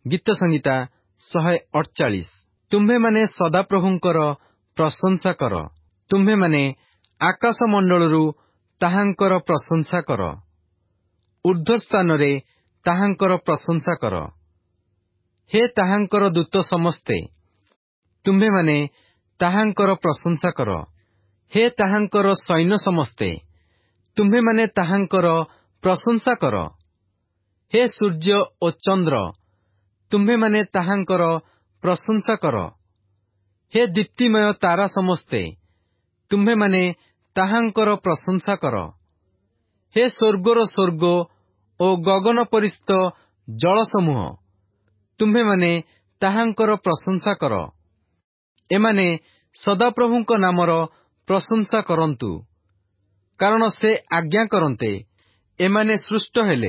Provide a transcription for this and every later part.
ଗୀତ ସଂହିତା 148। ତୁମ୍ଭେମାନେ ସଦାପ୍ରଭୁଙ୍କର ପ୍ରଶଂସା କର। ତୁମ୍ଭେମାନେ ଆକାଶମଣ୍ଡଳରୁ ତାହାଙ୍କର ପ୍ରଶଂସା କର। ଊର୍ଦ୍ଧ୍ୱସ୍ଥାନରେ ତାହାଙ୍କର ପ୍ରଶଂସା କର। ହେ ତାହାଙ୍କର ଦୂତ ସମସ୍ତେ, ତୁମ୍ଭେମାନେ ତାହାଙ୍କର ପ୍ରଶଂସା କର। ହେ ତାହାଙ୍କର ସୈନ୍ୟ ସମସ୍ତେ, ତୁମ୍ଭେମାନେ ତାହାଙ୍କର ପ୍ରଶଂସା କର। ହେ ସୂର୍ଯ୍ୟ ଓ ଚନ୍ଦ୍ର, ତୁମ୍ଭେମାନେ ତାହାଙ୍କର ପ୍ରଶଂସା କର। ହେ ଦୀପ୍ତିମୟ ତାରା ସମସ୍ତେ, ତୁମ୍ଭେମାନେ ତାହାଙ୍କର ପ୍ରଶଂସା କର। ହେ ସ୍ୱର୍ଗର ସ୍ୱର୍ଗ ଓ ଗଗନ ପରିସ୍ଥ ଜଳସମୂହ, ତୁମ୍ଭେମାନେ ତାହାଙ୍କର ପ୍ରଶଂସା କର। ଏମାନେ ସଦାପ୍ରଭୁଙ୍କ ନାମର ପ୍ରଶଂସା କରନ୍ତୁ, କାରଣ ସେ ଆଜ୍ଞା କରନ୍ତେ ଏମାନେ ସୃଷ୍ଟ ହେଲେ।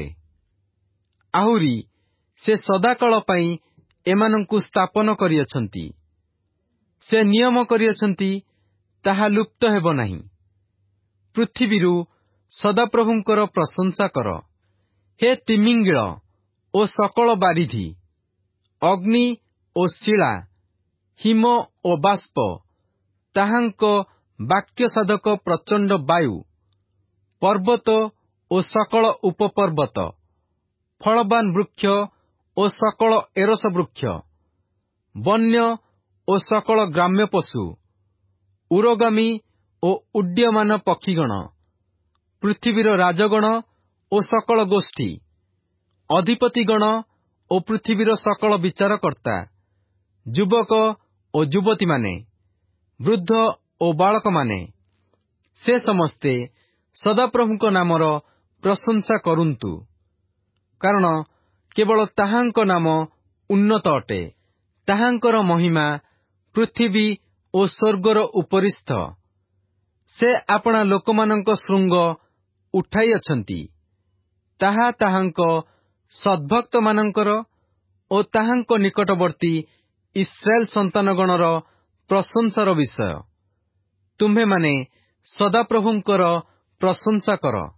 ଆହୁରି ସେ ସଦାକାଳ ପାଇଁ ଏମାନଙ୍କୁ ସ୍ଥାପନ କରିଅଛନ୍ତି। ସେ ନିୟମ କରିଅଛନ୍ତି, ତାହା ଲୁପ୍ତ ହେବ ନାହିଁ। ପୃଥିବୀରୁ ସଦାପ୍ରଭୁଙ୍କର ପ୍ରଶଂସା କର। ହେ ତିମିଙ୍ଗିଳ ଓ ସକଳ ବାରିଧି, ଅଗ୍ନି ଓ ଶିଳା, ହିମ ଓ ବାଷ୍ପ, ତାହାଙ୍କ ବାକ୍ୟସାଧକ ପ୍ରଚଣ୍ଡ ବାୟୁ, ପର୍ବତ ଓ ସକଳ ଉପପର୍ବତ, ଫଳବାନ ବୃକ୍ଷ ଓ ସକଳ ଏରସ ବୃକ୍ଷ, ବନ୍ୟ ଓ ସକଳ ଗ୍ରାମ୍ୟ ପଶୁ, ଉରଗାମୀ ଓ ଉଡ୍ୟମାନ ପକ୍ଷୀଗଣ, ପୃଥିବୀର ରାଜଗଣ ଓ ସକଳ ଗୋଷ୍ଠୀ, ଅଧିପତିଗଣ ଓ ପୃଥିବୀର ସକଳ ବିଚାରକର୍ତ୍ତା, ଯୁବକ ଓ ଯୁବତୀମାନେ, ବୃଦ୍ଧ ଓ ବାଳକମାନେ, ସେ ସମସ୍ତେ ସଦାପ୍ରଭୁଙ୍କ ନାମର ପ୍ରଶଂସା କରନ୍ତୁ, କାରଣ କେବଳ ତାହାଙ୍କ ନାମ ଉନ୍ନତ ଅଟେ। ତାହାଙ୍କର ମହିମା ପୃଥିବୀ ଓ ସ୍ୱର୍ଗର ଉପରିସ୍ଥ। ସେ ଆପଣା ଲୋକମାନଙ୍କ ଶୃଙ୍ଗ ଉଠାଇଅଛନ୍ତି। ତାହା ତାହାଙ୍କ ସଦ୍ଭକ୍ତମାନଙ୍କର ଓ ତାହାଙ୍କ ନିକଟବର୍ତ୍ତୀ ଇସ୍ରାଏଲ୍ ସନ୍ତାନଗଣର ପ୍ରଶଂସାର ବିଷୟ। ତୁମ୍ଭେମାନେ ସଦାପ୍ରଭୁଙ୍କର ପ୍ରଶଂସା କର।